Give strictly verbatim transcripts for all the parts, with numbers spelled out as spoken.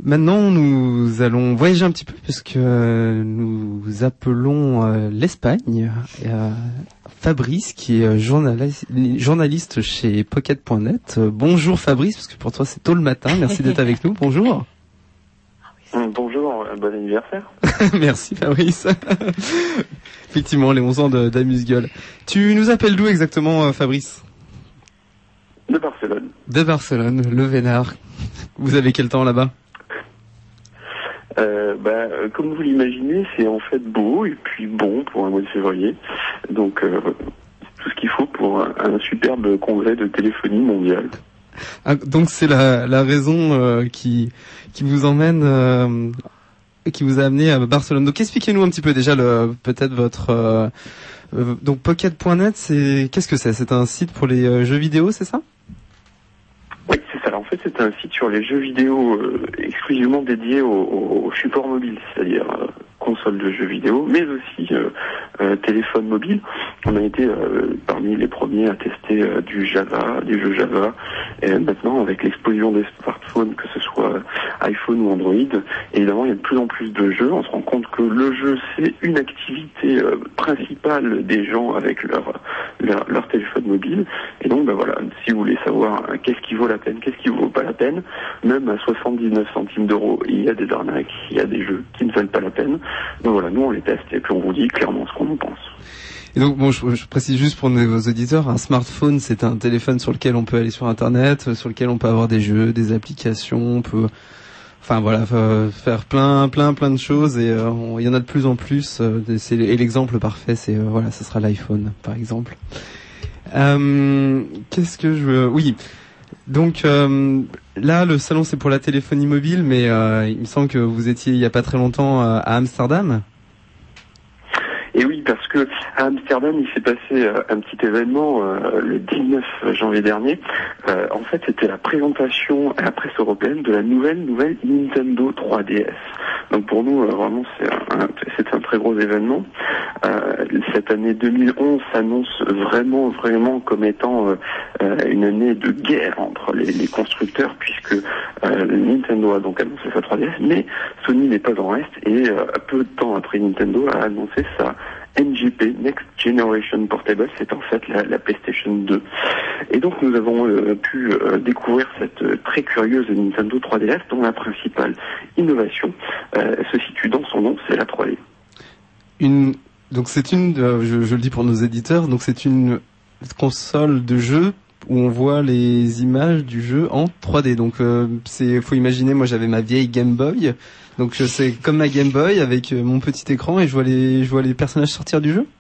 Maintenant, nous allons voyager un petit peu puisque nous appelons euh, l'Espagne. Euh, Fabrice, qui est journaliste, journaliste chez Pocket point net. Euh, bonjour Fabrice, parce que pour toi c'est tôt le matin. Merci d'être avec nous. Bonjour. Bonjour, bon anniversaire. Merci Fabrice. Effectivement, les onze ans de, d'Amuse-Gueule. Tu nous appelles d'où exactement, Fabrice ? De Barcelone. De Barcelone, le Vénard. Vous avez quel temps là-bas ? Euh, bah, comme vous l'imaginez, c'est en fait beau et puis bon pour un mois de février. Donc, euh, c'est tout ce qu'il faut pour un, un superbe congrès de téléphonie mondiale. Ah, donc c'est la, la raison euh, qui qui vous emmène, euh, qui vous a amené à Barcelone. Donc expliquez-nous un petit peu déjà le peut-être votre euh, euh, donc Pocket point net. C'est qu'est-ce que c'est ? C'est un site pour les euh, jeux vidéo, c'est ça ? Oui, c'est ça. Alors, en fait, c'est un site sur les jeux vidéo euh, exclusivement dédié au, au, au support mobile, c'est-à-dire euh, console de jeux vidéo, mais aussi euh, euh, téléphone mobile. On a été euh, parmi les premiers à tester euh, du Java, des jeux Java, et maintenant avec l'explosion des smartphones, que ce soit iPhone ou Android, évidemment il y a de plus en plus de jeux. On se rend compte que le jeu c'est une activité euh, principale des gens avec leur, leur leur téléphone mobile, et donc ben voilà, si vous voulez savoir euh, qu'est-ce qui vaut la peine, qu'est-ce qui vaut pas la peine, même à soixante-dix-neuf centimes d'euros, il y a des arnaques, il y a des jeux qui ne valent pas la peine. Donc voilà, nous on les teste et puis on vous dit clairement ce qu'on en pense. Et donc bon, je, je précise juste pour nos auditeurs, un smartphone c'est un téléphone sur lequel on peut aller sur internet, sur lequel on peut avoir des jeux, des applications, on peut, enfin voilà, faire plein, plein, plein de choses et euh, on, il y en a de plus en plus. Euh, c'est, et l'exemple parfait, c'est euh, voilà, ce sera l'iPhone par exemple. Euh, qu'est-ce que je veux, oui. Donc euh, là, le salon c'est pour la téléphonie mobile, mais euh, il me semble que vous étiez il y a pas très longtemps euh, à Amsterdam. Et oui, parce que à Amsterdam, il s'est passé euh, un petit événement euh, le dix-neuf janvier dernier. Euh, en fait, c'était la présentation à la presse européenne de la nouvelle nouvelle Nintendo trois D S. Donc pour nous, euh, vraiment, c'est un, c'est un très gros événement. Euh, cette année deux mille onze s'annonce vraiment, vraiment comme étant euh, euh, une année de guerre entre les, les constructeurs, puisque euh, Nintendo a donc annoncé sa trois D S, mais Sony n'est pas en reste et euh, peu de temps après, Nintendo a annoncé sa N G P, Next Generation Portable, c'est en fait la, la PlayStation deux. Et donc nous avons euh, pu euh, découvrir cette euh, très curieuse Nintendo trois D S dont la principale innovation euh, se situe dans son nom, c'est la trois D. Une, donc c'est une, euh, je, je le dis pour nos éditeurs, donc c'est une console de jeu où on voit les images du jeu en trois D. Donc euh, c'est, faut imaginer, moi j'avais ma vieille Game Boy, donc c'est comme ma Game Boy avec euh, mon petit écran et je vois les, je vois les personnages sortir du jeu,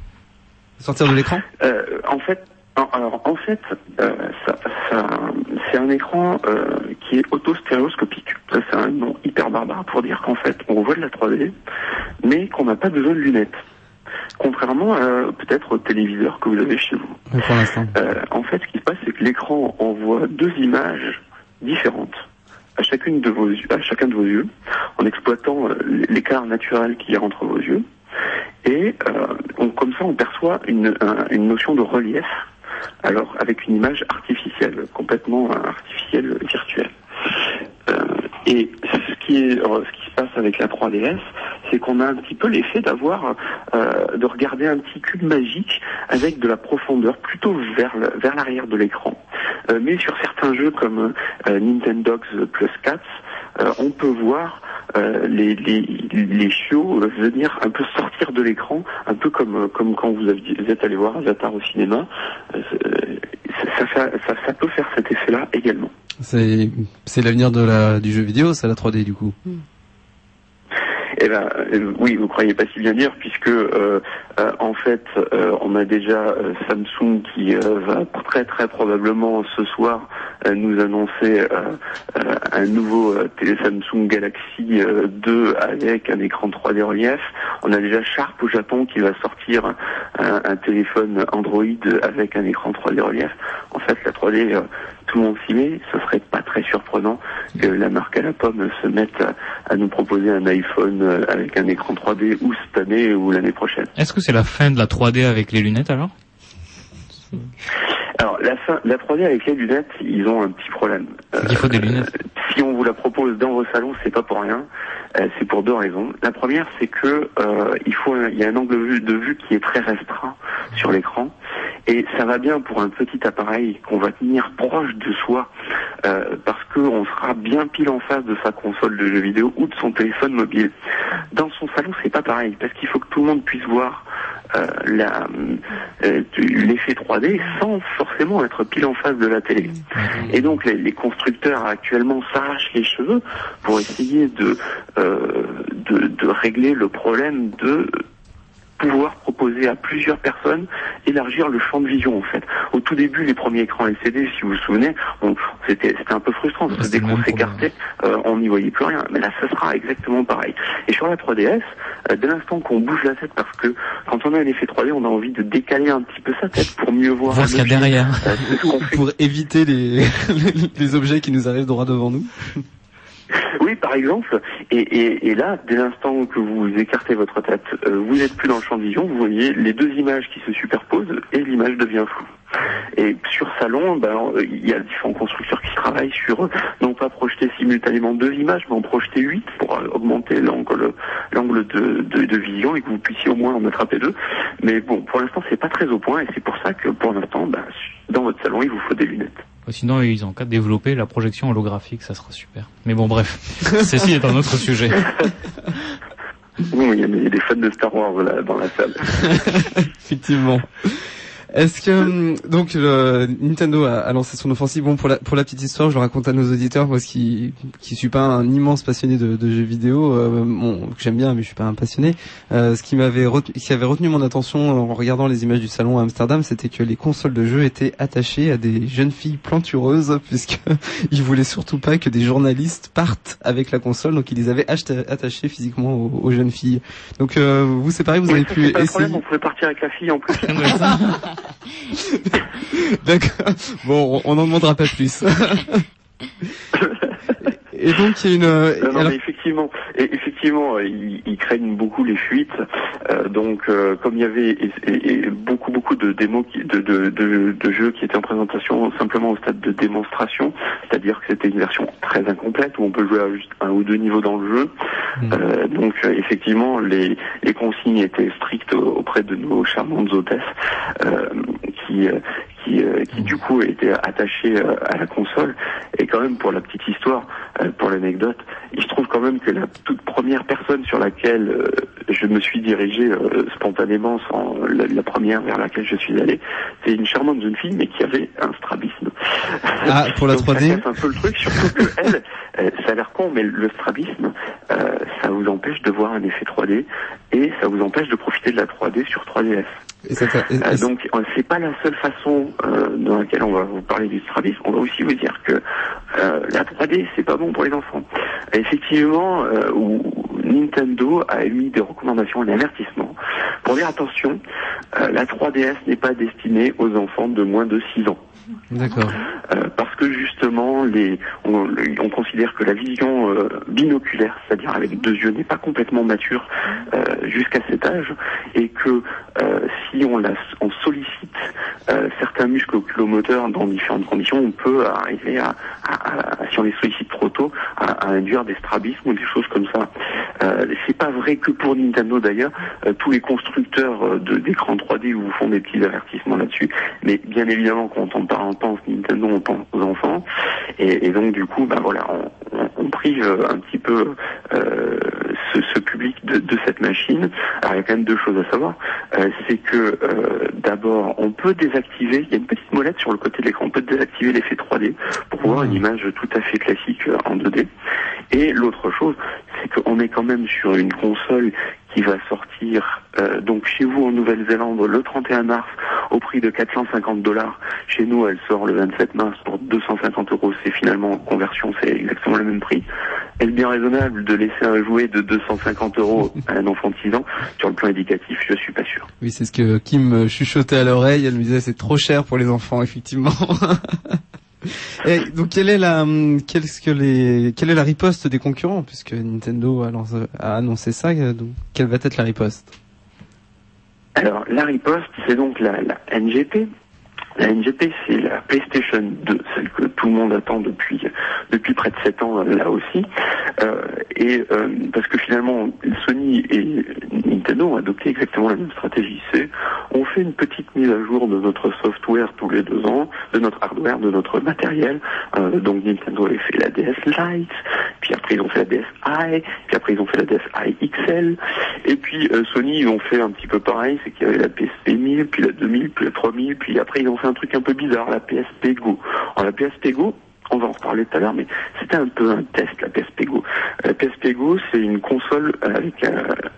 sortir de l'écran. Euh, en fait, alors en fait, euh, ça, ça, c'est un écran euh, qui est auto-stéréoscopique. Ça c'est un nom hyper barbare pour dire qu'en fait on voit de la trois D, mais qu'on n'a pas besoin de lunettes. Contrairement à peut-être au téléviseur que vous avez chez vous. Oui, pour l'instant. Euh, en fait, ce qui se passe, c'est que l'écran envoie deux images différentes à chacune de vos yeux, à chacun de vos yeux, en exploitant euh, l'écart naturel qu'il y a entre vos yeux. Et euh, on, comme ça, on perçoit une, un, une notion de relief, alors avec une image artificielle, complètement artificielle, virtuelle. Euh, et ce qui est, ce qui se passe avec la trois D S, c'est qu'on a un petit peu l'effet d'avoir, euh, de regarder un petit cube magique avec de la profondeur plutôt vers le, vers l'arrière de l'écran. Euh, mais sur certains jeux comme euh, Nintendogs Plus Cats, euh, on peut voir euh, les, les, les chiots venir un peu sortir de l'écran, un peu comme, comme quand vous, aviez, vous êtes allé voir Avatar au cinéma. Euh, ça, ça, ça, ça peut faire cet effet-là également. C'est, c'est l'avenir de la, du jeu vidéo, c'est la trois D du coup. Mm. Eh ben euh, oui, vous croyez pas si bien dire, puisque euh, euh, en fait euh, on a déjà euh, Samsung qui euh, va très très probablement ce soir euh, nous annoncer euh, euh, un nouveau euh, télé Samsung Galaxy euh, deux avec un écran trois D relief. On a déjà Sharp au Japon qui va sortir un, un téléphone Android avec un écran trois D relief. En fait, la trois D, euh, tout le monde s'y met. Ce serait pas très surprenant que la marque à la pomme se mette à, à nous proposer un iPhone avec un écran trois D ou cette année ou l'année prochaine. Est-ce que c'est la fin de la trois D avec les lunettes alors ? Alors la fin, la trois D avec les lunettes, ils ont un petit problème. Il faut des lunettes. Euh, si on vous la propose dans vos salons, c'est pas pour rien. Euh, c'est pour deux raisons. La première, c'est que euh, il faut, il y a un angle de vue, de vue qui est très restreint sur l'écran, et ça va bien pour un petit appareil qu'on va tenir proche de soi, euh, parce qu'on sera bien pile en face de sa console de jeux vidéo ou de son téléphone mobile. Dans son salon, c'est pas pareil, parce qu'il faut que tout le monde puisse voir euh, la, euh, l'effet trois D sans forcément être pile en face de la télé. Et donc les, les constructeurs actuellement s'arrachent les cheveux pour essayer de, euh, de, de régler le problème de pouvoir proposer à plusieurs personnes, élargir le champ de vision en fait. Au tout début, les premiers écrans L C D, si vous vous souvenez, on, c'était, c'était un peu frustrant, parce que dès qu'on s'écartait, euh, on n'y voyait plus rien. Mais là, ça sera exactement pareil. Et sur la trois D S, euh, dès l'instant qu'on bouge la tête, parce que quand on a un effet trois D, on a envie de décaler un petit peu sa tête pour mieux voir, voir ce qu'il y a derrière. Euh, c'est ce qu'on fait. Pour éviter les, les objets qui nous arrivent droit devant nous. Oui, par exemple, et, et, et là, dès l'instant que vous écartez votre tête, euh, vous n'êtes plus dans le champ de vision, vous voyez les deux images qui se superposent et l'image devient floue. Et sur salon, ben, il y a différents constructeurs qui travaillent sur, non pas projeter simultanément deux images, mais en projeter huit pour augmenter l'angle, l'angle de, de, de vision et que vous puissiez au moins en attraper deux. Mais bon, pour l'instant, c'est pas très au point et c'est pour ça que pour l'instant, ben, dans votre salon, il vous faut des lunettes. Sinon, ils ont qu'à développer la projection holographique, ça sera super. Mais bon, bref, ceci est un autre sujet. Bon, il y a des fans de Star Wars là, dans la salle. Effectivement. Est-ce que donc le, Nintendo a, a lancé son offensive. Bon, pour la pour la petite histoire, je le raconte à nos auditeurs, moi qui qui suis pas un immense passionné de, de jeux vidéo, euh, bon, que j'aime bien, mais je suis pas un passionné. Euh, ce qui m'avait retenu, qui avait retenu mon attention en regardant les images du salon à Amsterdam, c'était que les consoles de jeux étaient attachées à des jeunes filles plantureuses, puisque ils voulaient surtout pas que des journalistes partent avec la console, donc ils les avaient attachées physiquement aux, aux jeunes filles. Donc euh, vous c'est pareil, vous oui, avez ça, pu pas essayer. Problème, on pouvait partir avec la fille en plus. D'accord. Bon, on n'en demandera pas plus. Et donc il y a une. Non, non, alors... mais effectivement, et effectivement, ils, ils craignent beaucoup les fuites. Euh, donc, euh, comme il y avait et, et, et beaucoup, beaucoup de démos, qui, de, de, de, de jeux qui étaient en présentation simplement au stade de démonstration, c'est-à-dire que c'était une version très incomplète où on peut jouer à juste un ou deux niveaux dans le jeu. Mmh. Euh, donc, euh, effectivement, les, les consignes étaient strictes auprès de nos charmantes hôtesses euh, qui. Euh, qui, euh, qui du coup était attaché euh, à la console. Et quand même, pour la petite histoire, euh, pour l'anecdote, il se trouve quand même que la toute première personne sur laquelle euh, je me suis dirigé euh, spontanément, sans la, la première vers laquelle je suis allé, c'est une charmante jeune fille, mais qui avait un strabisme. Ah, pour la donc, trois D. ça casse un peu le truc, surtout que elle, euh, ça a l'air con, mais le strabisme, euh, ça vous empêche de voir un effet trois D et ça vous empêche de profiter de la trois D sur trois D S. Et ça, et, et euh, donc c'est pas la seule façon euh, dans laquelle on va vous parler du strabisme. On va aussi vous dire que euh, la trois D c'est pas bon pour les enfants. Effectivement, euh, où Nintendo a émis des recommandations et des avertissements pour dire attention, euh, la trois D S n'est pas destinée aux enfants de moins de six ans. D'accord. Euh, parce que justement, les, on, on considère que la vision euh, binoculaire, c'est-à-dire avec deux yeux, n'est pas complètement mature euh, jusqu'à cet âge, et que euh, si on, la, on sollicite euh, certains muscles oculomoteurs dans différentes conditions, on peut arriver à, à, à si on les sollicite trop tôt, à, à induire des strabismes ou des choses comme ça. Euh, c'est pas vrai que pour Nintendo d'ailleurs, euh, tous les constructeurs de, d'écran trois D vous font des petits avertissements là-dessus, mais bien évidemment quand on on pense Nintendo, on pense aux enfants, et, et donc du coup, ben voilà, on, on, on prive un petit peu euh, ce, ce public de, de cette machine. Alors il y a quand même deux choses à savoir, euh, c'est que euh, d'abord, on peut désactiver, il y a une petite molette sur le côté de l'écran, on peut désactiver l'effet trois D pour voir une image tout à fait classique en deux D. Et l'autre chose, c'est qu'on est quand même sur une console qui va sortir euh, donc chez vous en Nouvelle-Zélande le trente et un mars au prix de quatre cent cinquante dollars. Chez nous, elle sort le vingt-sept mars pour deux cent cinquante euros. C'est finalement en conversion, c'est exactement le même prix. Est-ce bien raisonnable de laisser un jouet de deux cent cinquante euros à un enfant de six ans? Sur le plan éducatif, je suis pas sûr. Oui, c'est ce que Kim chuchotait à l'oreille. Elle me disait c'est trop cher pour les enfants, effectivement. Et donc quelle est la qu'est-ce que les quelle est la riposte des concurrents, puisque Nintendo a, lancé, a annoncé ça, donc quelle va être la riposte? Alors la riposte, c'est donc la, la N G P, La N G P, c'est la PlayStation deux, celle que tout le monde attend depuis depuis près de sept ans là aussi. Euh, et euh, parce que finalement, Sony et Nintendo ont adopté exactement la même stratégie. C'est on fait une petite mise à jour de notre software tous les deux ans, de notre hardware, de notre matériel. Euh, donc Nintendo avait fait la D S Lite, puis après ils ont fait la D S i, puis après ils ont fait la D S i X L, et puis euh, Sony ils ont fait un petit peu pareil, c'est qu'il y avait la P S P mille, puis la deux mille, puis la trois mille, puis après ils ont fait un truc un peu bizarre, la P S P Go. Alors la P S P Go, on va en reparler tout à l'heure, mais c'était un peu un test, la P S P Go. La P S P Go, c'est une console avec un,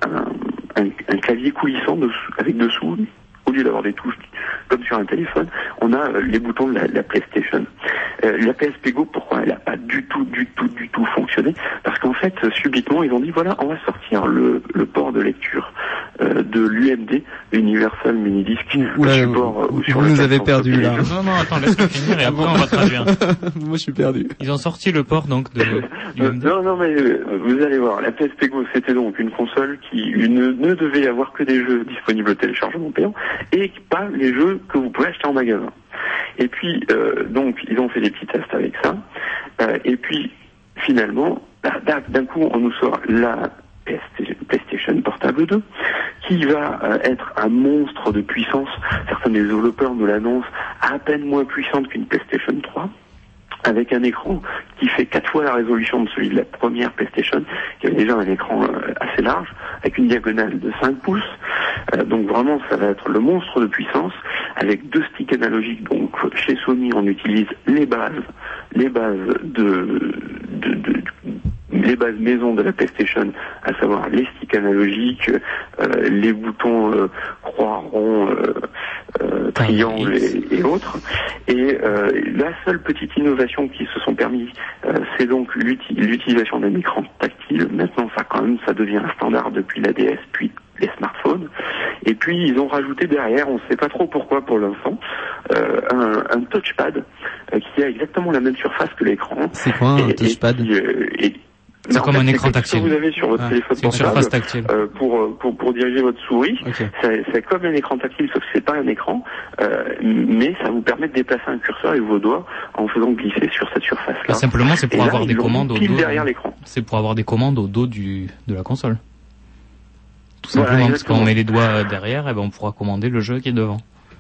un, un, un clavier coulissant dessous, avec dessous, au lieu d'avoir des touches comme sur un téléphone, on a euh, les boutons de la, la PlayStation. Euh, la P S P Go, pourquoi elle n'a pas du tout, du tout, du tout fonctionné? Parce qu'en fait, euh, subitement, ils ont dit, voilà, on va sortir le, le port de lecture euh, de l'U M D, Universal Minidisc, Oula, le support euh, vous sur nous lequel avez sont perdu stockés là. les jeux. Non, non, attends, laisse-moi finir et après on va traduire. Moi je suis perdu. Ils ont sorti le port donc de... du Euh, M D. non, non, mais euh, vous allez voir, la P S P Go, c'était donc une console qui ne, ne devait y avoir que des jeux disponibles au téléchargement payant et pas les jeux que vous pouvez acheter en magasin. Et puis, euh, donc, ils ont fait des petits tests avec ça. Euh, et puis, finalement, d'un coup, on nous sort la PlayStation Portable deux, qui va euh, être un monstre de puissance. Certains des développeurs nous l'annoncent, à peine moins puissante qu'une PlayStation trois, avec un écran qui fait quatre fois la résolution de celui de la première PlayStation, qui avait déjà un écran euh, assez large, avec une diagonale de cinq pouces. Euh, donc vraiment, ça va être le monstre de puissance, avec deux sticks analogiques. Donc chez Sony, on utilise les bases, les bases de, de, de, de les bases maison de la PlayStation, à savoir les sticks analogiques, euh, les boutons euh, croix, rond, euh, euh, triangle et, et autres. Et euh, la seule petite innovation qui se sont permis, euh, c'est donc l'uti- l'utilisation d'un écran tactile. Maintenant, ça quand même, ça devient un standard depuis la D S, puis les smartphones. Et puis ils ont rajouté derrière, on ne sait pas trop pourquoi pour l'instant, euh, un, un touchpad euh, qui a exactement la même surface que l'écran. C'est quoi un et, touchpad et qui, euh, et, C'est comme en fait, un écran c'est tactile. Ce que vous avez sur votre Ah, téléphone c'est une portable, surface tactile. euh, pour, pour pour diriger votre souris. Okay. C'est, c'est comme un écran tactile, sauf que c'est pas un écran, euh, mais ça vous permet de déplacer un curseur avec vos doigts en faisant glisser sur cette surface-là. Et simplement, c'est pour Et là, avoir ils des l'ont commandes au pile dos. derrière l'écran. C'est pour avoir des commandes au dos du de la console. Tout Voilà, simplement, parce exactement. qu'on met les doigts derrière, et ben on pourra commander le jeu qui est devant.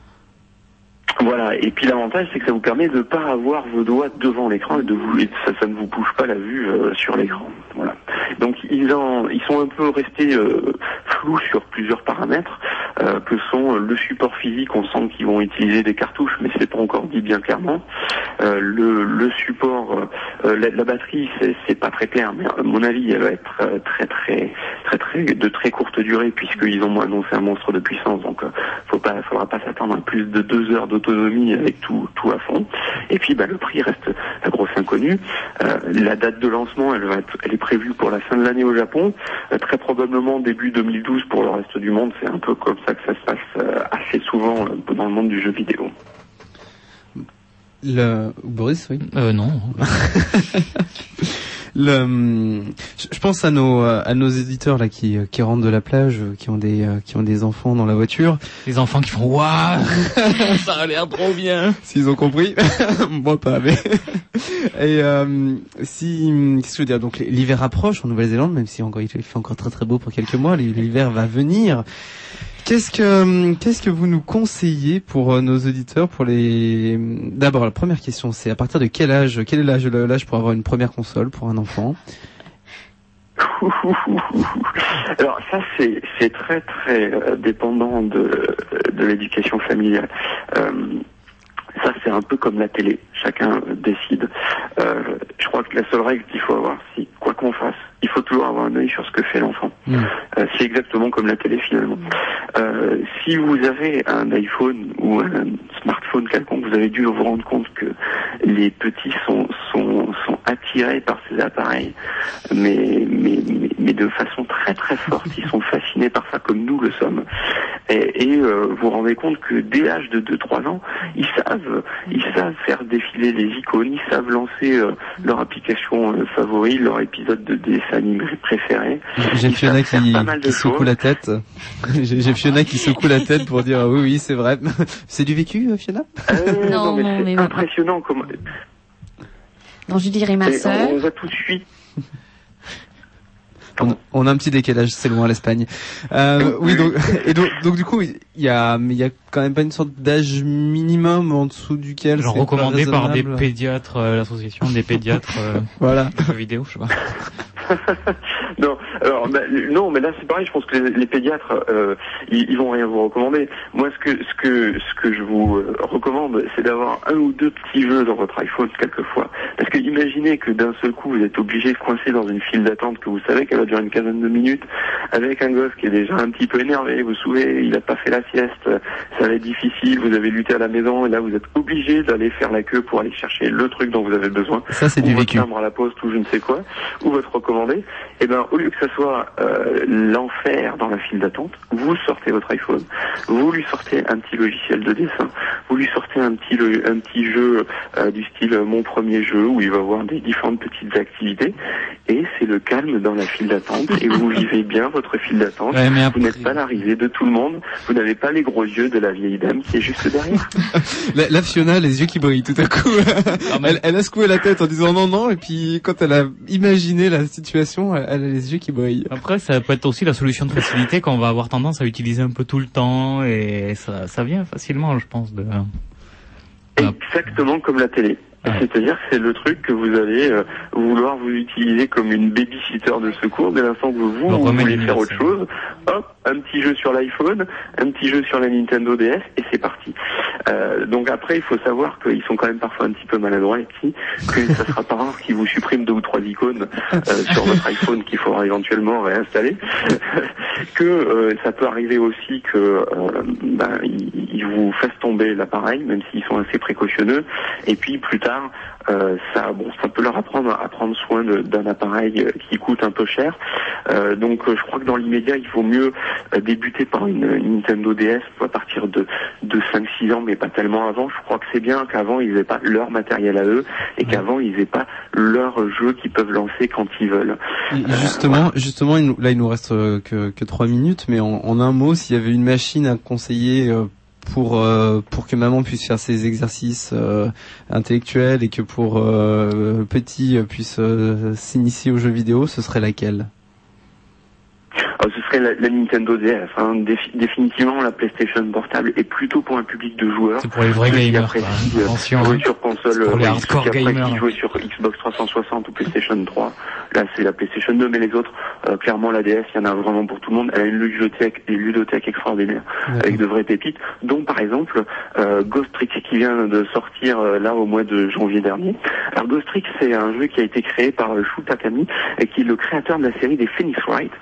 Voilà, et puis l'avantage c'est que ça vous permet de ne pas avoir vos doigts devant l'écran et de vous, et ça, ça ne vous bouge pas la vue euh, sur l'écran. Voilà. Donc ils en, ils sont un peu restés euh, flous sur plusieurs paramètres, euh, que sont le support physique. On sent qu'ils vont utiliser des cartouches, mais c'est pas encore dit bien clairement. Euh, le, le support, euh, la, la batterie, c'est, c'est pas très clair, mais à mon avis, elle va être euh, très très très très de très courte durée puisqu'ils ont annoncé un monstre de puissance. Donc, euh, faut pas, faudra pas s'attendre à plus de deux heures d'autonomie avec tout tout à fond. Et puis, bah, le prix reste la grosse inconnue. Euh, la date de lancement, elle va être, elle est prévue pour la fin de l'année au Japon, euh, très probablement début deux mille douze pour le reste du monde. C'est un peu comme ça que ça se passe euh, assez souvent euh, dans le monde du jeu vidéo. Le Boris, oui. Euh, non. Le, je pense à nos à nos éditeurs là qui qui rentrent de la plage, qui ont des qui ont des enfants dans la voiture. Les enfants qui font waouh, ça a l'air trop bien. S'ils ont compris, moi pas. Mais et euh, si qu'est-ce que je veux dire, donc l'hiver approche en Nouvelle-Zélande, même si encore il fait encore très très beau pour quelques mois, l'hiver va venir. Qu'est-ce que qu'est-ce que vous nous conseillez pour nos auditeurs, pour les d'abord la première question, c'est à partir de quel âge, quel est l'âge l'âge pour avoir une première console pour un enfant? Alors ça c'est c'est très très euh, dépendant de de l'éducation familiale. Euh, ça c'est un peu comme la télé, chacun décide. Euh, je crois que la seule règle qu'il faut avoir, c'est quoi qu'on fasse, il faut toujours avoir un œil sur ce que fait l'enfant. Mmh. Euh, c'est exactement comme la télé finalement. Euh, si vous avez un iPhone ou un smartphone quelconque, vous avez dû vous rendre compte que les petits sont sont sont attirés par ces appareils, mais mais mais, mais de façon très très forte. Ils sont fascinés par ça comme nous le sommes. Et, et euh, vous vous rendez compte que dès l'âge de deux trois ans, ils savent, ils savent faire défiler les icônes, ils savent lancer euh, leur application euh, favorite, leur épisode de dessin animé préféré. J'ai Fiona qui, qui secoue la tête. J'ai, j'ai Fiona qui secoue la tête pour dire oui, oui, c'est vrai. C'est du vécu, Fiona euh, Non, non, mais non, c'est mais impressionnant comment. Non, je dirais ma sœur. On, on va tout de suite. On, on a un petit décalage, c'est loin l'Espagne. Euh, oui, donc, et donc, donc du coup, il y a, mais il y a quand même pas une sorte d'âge minimum en dessous duquel genre c'est recommandé par des raisonnable. pédiatres, euh, l'association des pédiatres euh, Voilà. de jeux vidéo, je sais pas. non, alors bah, non, mais là c'est pareil. Je pense que les, les pédiatres, euh, ils, ils vont rien vous recommander. Moi, ce que ce que ce que je vous euh, recommande, c'est d'avoir un ou deux petits jeux dans votre iPhone quelquefois. Parce que imaginez que d'un seul coup, vous êtes obligé de coincer dans une file d'attente que vous savez qu'elle va durer une quinzaine de minutes, avec un gosse qui est déjà un petit peu énervé. Vous savez, il a pas fait la sieste, ça va être difficile. Vous avez lutté à la maison et là, vous êtes obligé d'aller faire la queue pour aller chercher le truc dont vous avez besoin. Ça, c'est ou du votre vécu. timbre à la poste ou je ne sais quoi, ou votre recommandé. Et ben, au lieu que ça soit euh, l'enfer dans la file d'attente, vous sortez votre iPhone, vous lui sortez un petit logiciel de dessin, vous lui sortez un petit le, un petit jeu euh, du style euh, Mon Premier Jeu où il va avoir des différentes petites activités et c'est le calme dans la file d'attente et vous vivez bien votre file d'attente. Ouais, mais après... Vous n'êtes pas la risée de tout le monde, vous n'avez pas les gros yeux de la vieille dame qui est juste derrière. la, la Fiona, les yeux qui brillent tout à coup. Ah, mais... elle, elle a secoué la tête en disant non non et puis quand elle a imaginé la situation, elle, elle a les yeux qui brillent. Après, ça peut être aussi la solution de facilité qu'on va avoir tendance à utiliser un peu tout le temps et ça, ça vient facilement, je pense, de... Exactement comme la télé. Ouais. C'est-à-dire que c'est le truc que vous allez euh, vouloir vous utiliser comme une babysitter de secours dès l'instant que vous, vous voulez faire autre chose. Hop, un petit jeu sur l'iPhone, un petit jeu sur la Nintendo D S et c'est parti. Euh, donc après, il faut savoir qu'ils sont quand même parfois un petit peu maladroits les petits, que ça sera pas rare qu'ils vous suppriment deux ou trois icônes euh, sur votre iPhone qu'il faudra éventuellement réinstaller. que euh, ça peut arriver aussi que euh, ben, ils, ils vous fassent tomber l'appareil, même s'ils sont assez précautionneux. Et puis plus tard, Euh, ça, bon, ça peut leur apprendre à prendre soin de, d'un appareil euh, qui coûte un peu cher. Euh, donc, euh, je crois que dans l'immédiat, il vaut mieux euh, débuter par une, une Nintendo D S à partir de, de cinq six ans, mais pas tellement avant. Je crois que c'est bien qu'avant, ils n'aient pas leur matériel à eux et qu'avant, ils n'aient pas leur jeu qu'ils peuvent lancer quand ils veulent. Et justement, euh, voilà. justement, il nous, là, il nous reste que, que trois minutes, mais en, en un mot, s'il y avait une machine à conseiller euh, pour euh, pour que maman puisse faire ses exercices euh, intellectuels et que pour euh, petit puisse euh, s'initier aux jeux vidéo, ce serait laquelle? Alors, ce serait la, la Nintendo D S. Hein. Défi- définitivement, la PlayStation portable est plutôt pour un public de joueurs. C'est pour les vrais gamers. Qui apprécient, Attention, jouer sur console, pour les oui, hardcore qui gamers. Qui jouer sur Xbox trois cent soixante ou PlayStation trois. Là, c'est la PlayStation deux, mais les autres, euh, clairement, la D S, il y en a vraiment pour tout le monde. Elle a une ludothèque, une ludothèque extraordinaire ouais. avec de vraies pépites, dont par exemple euh, Ghost Trick qui vient de sortir euh, là au mois de janvier dernier. Alors Ghost Trick, c'est un jeu qui a été créé par Shu Takami et qui est le créateur de la série des Phoenix Wright.